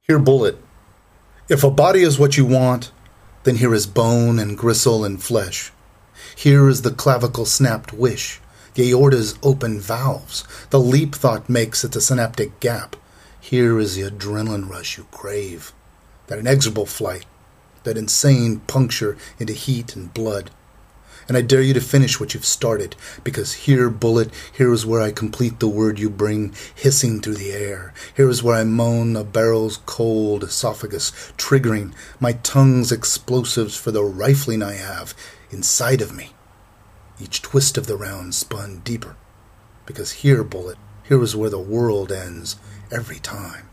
Here, bullet. If a body is what you want, then here is bone and gristle and flesh. Here is the clavicle snapped wish, the aorta's open valves, the leap thought makes at the synaptic gap. Here is the adrenaline rush you crave, that inexorable flight, that insane puncture into heat and blood. And I dare you to finish what you've started, because here, bullet, here is where I complete the word you bring hissing through the air. Here is where I moan a barrel's cold esophagus, triggering my tongue's explosives for the rifling I have inside of me. Each twist of the round spun deeper, because here, bullet, here is where the world ends every time.